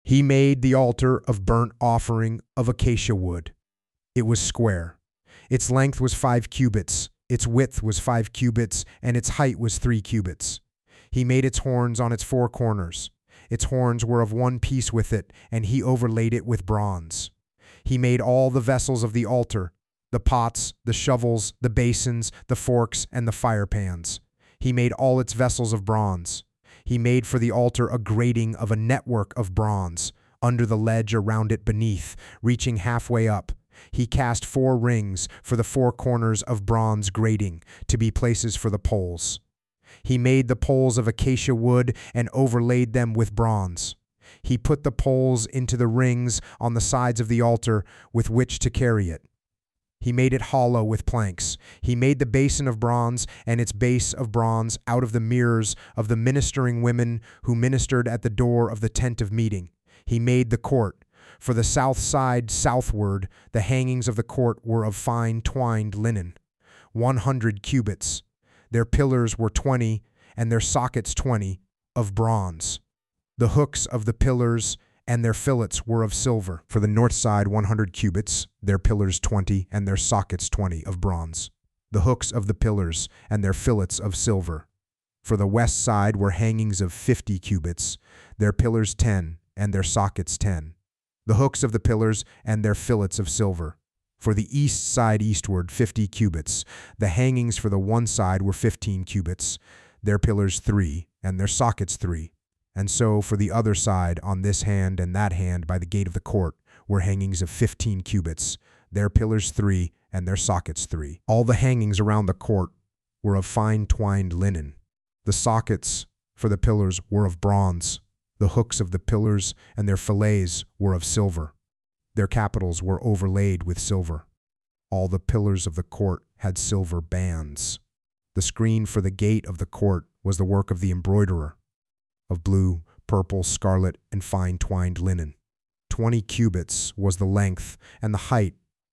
He made the altar of burnt offering of acacia wood. It was square. Its length was 5 cubits, its width was 5 cubits, and its height was 3 cubits. He made its horns on its 4 corners. Its horns were of one piece with it, and he overlaid it with bronze. He made all the vessels of the altar, the pots, the shovels, the basins, the forks, and the firepans. He made all its vessels of bronze. He made for the altar a grating of a network of bronze, under the ledge around it beneath, reaching halfway up. He cast 4 rings for the 4 corners of bronze grating, to be places for the poles. He made the poles of acacia wood and overlaid them with bronze. He put the poles into the rings on the sides of the altar with which to carry it. He made it hollow with planks. He made the basin of bronze and its base of bronze out of the mirrors of the ministering women who ministered at the door of the tent of meeting. He made the court. For the south side southward, the hangings of the court were of fine twined linen, 100 cubits. Their pillars were 20, and their sockets 20, of bronze. The hooks of the pillars and their fillets were of silver. For the north side 100 cubits, their pillars 20, and their sockets 20, of bronze. The hooks of the pillars and their fillets of silver. For the west side were hangings of 50 cubits, their pillars 10, and their sockets 10. The hooks of the pillars and their fillets of silver. For the east side eastward 50 cubits, the hangings for the one side were 15 cubits, their pillars 3, and their sockets 3. And so for the other side, on this hand and that hand by the gate of the court, were hangings of 15 cubits, their pillars 3, and their sockets 3. All the hangings around the court were of fine twined linen. The sockets for the pillars were of bronze. The hooks of the pillars and their fillets were of silver. Their capitals were overlaid with silver. All the pillars of the court had silver bands. The screen for the gate of the court was the work of the embroiderer, of blue, purple, scarlet, and fine twined linen. 20 cubits was the length, and the height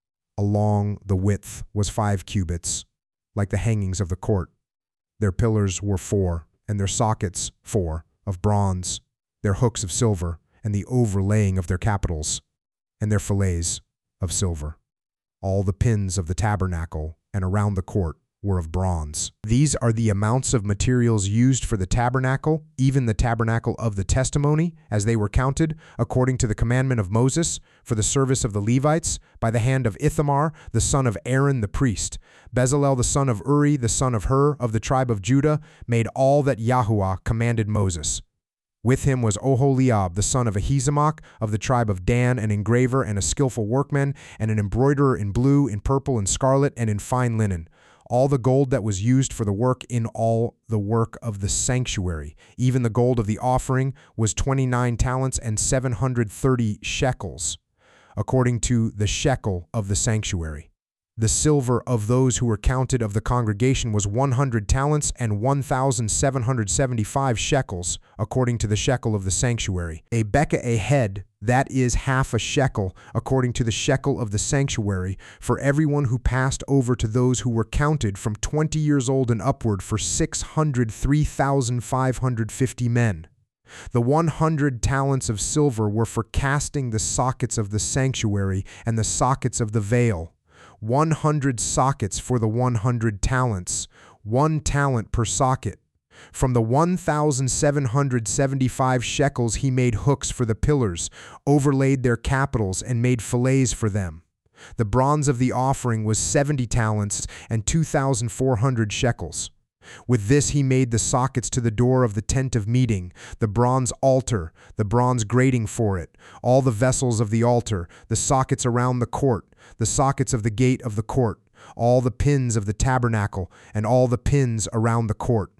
along the width was 5 cubits, like the hangings of the court. Their pillars were 4, and their sockets 4, of bronze, their hooks of silver, and the overlaying of their capitals, and their fillets of silver. All the pins of the tabernacle and around the court were of bronze. These are the amounts of materials used for the tabernacle, even the tabernacle of the testimony, as they were counted, according to the commandment of Moses, for the service of the Levites, by the hand of Ithamar, the son of Aaron the priest. Bezalel the son of Uri, the son of Hur, of the tribe of Judah, made all that Yahuwah commanded Moses. With him was Oholiab, the son of Ahisamach, of the tribe of Dan, an engraver and a skillful workman, and an embroiderer in blue, in purple, and scarlet, and in fine linen. All the gold that was used for the work in all the work of the sanctuary, even the gold of the offering, was 29 talents and 730 shekels, according to the shekel of the sanctuary. The silver of those who were counted of the congregation was 100 talents and 1,775 shekels, according to the shekel of the sanctuary. A beka a head, that is half a shekel, according to the shekel of the sanctuary, for everyone who passed over to those who were counted from 20 years old and upward, for 603,550 men. The 100 talents of silver were for casting the sockets of the sanctuary and the sockets of the veil. 100 sockets for the 100 talents, 1 talent per socket. From the 1,775 shekels he made hooks for the pillars, overlaid their capitals, and made fillets for them. The bronze of the offering was 70 talents and 2,400 shekels. With this he made the sockets to the door of the tent of meeting, the bronze altar, the bronze grating for it, all the vessels of the altar, the sockets around the court, the sockets of the gate of the court, all the pins of the tabernacle, and all the pins around the court.